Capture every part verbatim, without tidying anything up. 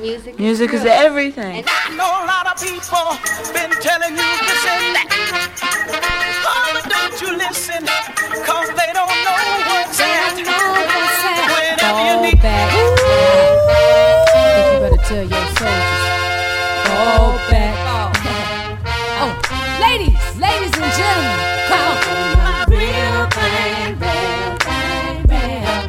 Music, Music is, is everything. And I know a lot of people been telling you listen. Oh, but don't you listen, cause they don't know what's at. Whenever you need back. I think you better tell your soldiers. Fall back. Oh, ladies, ladies and gentlemen, come on. Real thing, real thing, real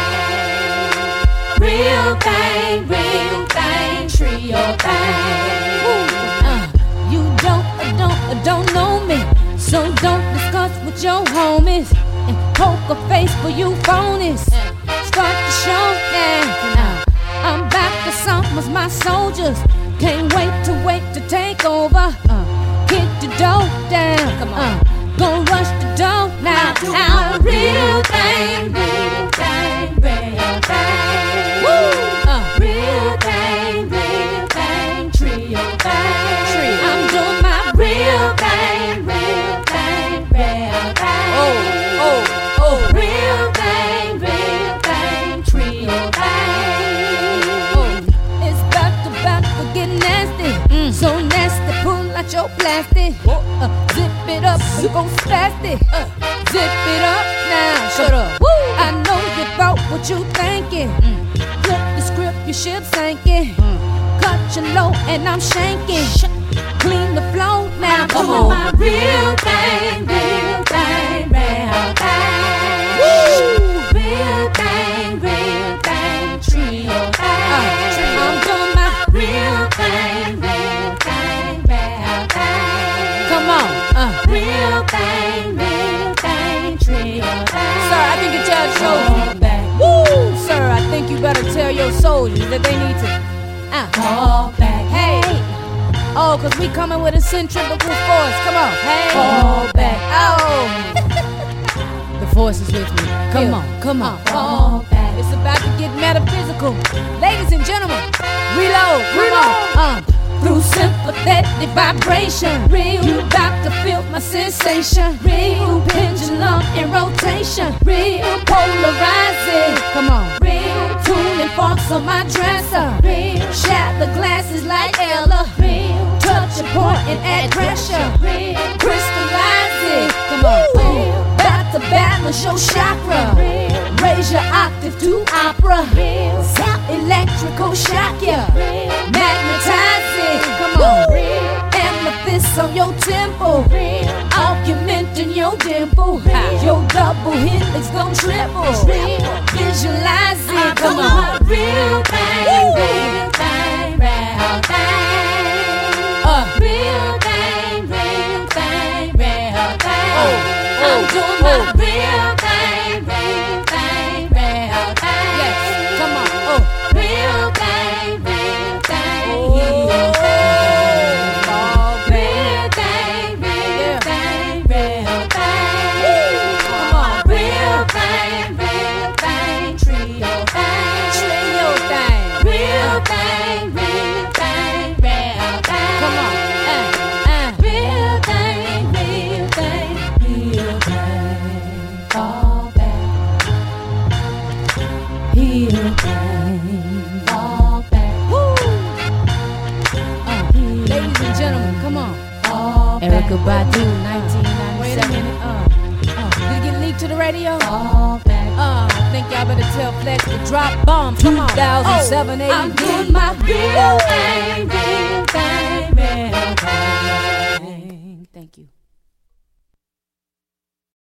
thing. Real thing, real thing, trio thing. Uh, you don't, uh, don't, uh, don't know me, so don't discuss with your homies. And poker face for you phonies. Start the show now. Uh, I'm back to summers, my soldiers. Can't wait to wait to take over. Uh, get the dough down. Come on. Uh, gon' rush the dough now. Now, real thing, real thing, real thing. Woo! Uh, real thing, real thing, trio thing. Trio. I'm doing my real thing, real thing, real thing. Oh, oh, oh, real thing, real thing, trio thing. Oh, it's back to back to get nasty. Mm. So nasty, pull out your plastic. Uh, zip it up and go spastic. Uh, zip it up now. Shut up. Woo. I know you thought what you thinking. Mm. Flip the script, your ship sinking. Mm. Cut your low and I'm shanking. Sh- Clean the flow now. Come on. My real thing, real thing, real thing. Woo. Real thing, real thing, trio thing. Uh, trio. I'm doing my real thing, real thing, real thing. Come on. Uh. Real thing, real thing, trio thing. Sir, I think you tell the soldiers. Woo! Sir, I think you better tell your soldiers that they need to uh. fall back. Hey. Oh, cause we coming with a centrifugal force. Come on. Hey. Fall back. Oh. The force is with me. Come yeah. on, come on. Uh, fall back. It's about to get metaphysical. Ladies and gentlemen, reload. Come reload. on. Uh. Through sympathetic vibration, real, you about to feel my sensation. Real pendulum in rotation, real polarizing. Come on, real tuning forks on my dresser. Real shatter glasses like Ella. Real touch a point and add pressure. Real crystallizing. Come on, real about to balance your chakra. Real raise your octave to opera. Real sound electrical shock ya. Real magnetizing. Come on, real amethyst on your temple, real augmenting your dimple, real your double helix gon' triple, real visualizing. Uh, come on, real thing, real thing, real thing, uh, real thing, real thing, real thing. Oh, oh, I'm doing oh. my real thing, real thing, real thing. Yes, come on, oh, real thing, real thing, oh. real thing. Erykah Badu, nineteen ninety-seven. Wait a minute. Uh, uh, did it get leaked to the radio? All back. Uh, I think y'all better tell Flex to drop bombs. Come on. two thousand seven, oh, eight. I'm doing my real thing.